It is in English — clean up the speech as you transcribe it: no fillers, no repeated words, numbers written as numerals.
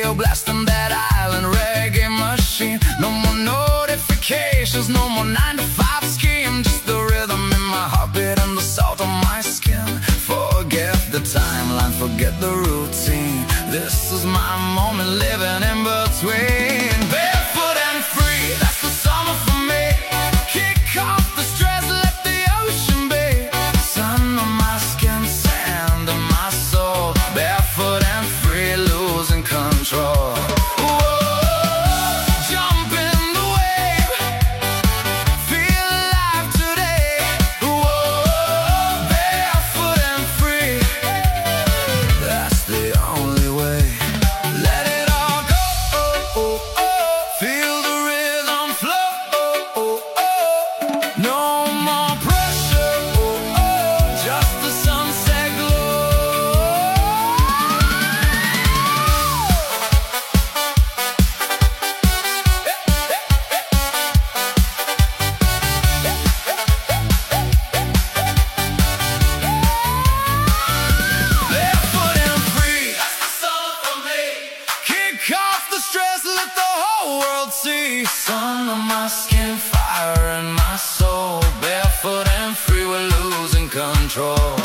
radio blasting that island reggae machine. No more notifications, no more 9 to 5 scheme. Just the rhythm in my heartbeat and the salt on my skin. Forget the timeline, forget the routine. This is my moment, living in between. Barefoot and free, that's the summer for me. Kick off the stress, let the ocean be. Sun on my skin, sand in my soul. Barefoot and free, losing control. Let the whole world see. Sun on my skin, fire in my soul. Barefoot and free, we're losing control.